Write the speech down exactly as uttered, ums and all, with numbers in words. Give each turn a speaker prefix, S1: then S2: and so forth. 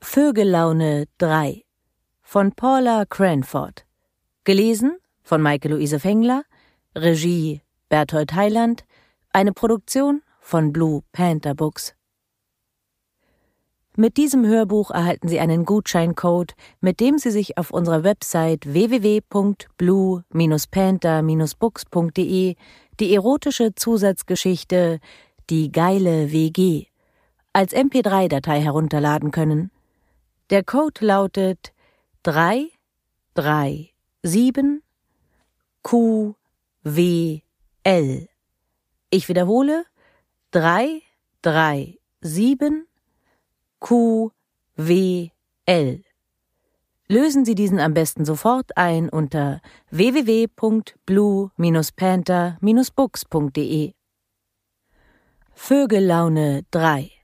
S1: Vögellaune drei von Paula Cranford. Gelesen von Maike-Luise Fengler, Regie Berthold Heiland, eine Produktion von Blue Panther Books. Mit diesem Hörbuch erhalten Sie einen Gutscheincode, mit dem Sie sich auf unserer Website w w w punkt blue panther books punkt de die erotische Zusatzgeschichte Die geile W G als M P drei Datei herunterladen können. Der Code lautet drei drei sieben Q W L. Ich wiederhole, drei drei sieben Q W L. Lösen Sie diesen am besten sofort ein unter w w w punkt blue panther books punkt de. Vögellaune drei